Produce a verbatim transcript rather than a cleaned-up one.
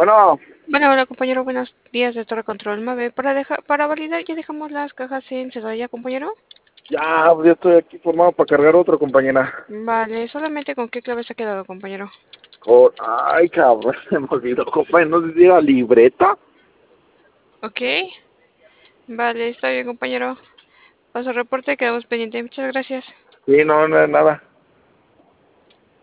Bueno, Bueno, hola compañero, buenos días de Torre Control Mave. Para dejar, para validar ya dejamos las cajas en cedalla, compañero. ya, ya estoy aquí formado para cargar otro, compañera. Vale, solamente con qué clave se ha quedado, compañero. Con... Ay, cabrón, se me olvidó, compañero, no sé si era libreta. Ok, vale, está bien, compañero. Paso reporte, quedamos pendientes. Muchas gracias. Sí, no, no, nada.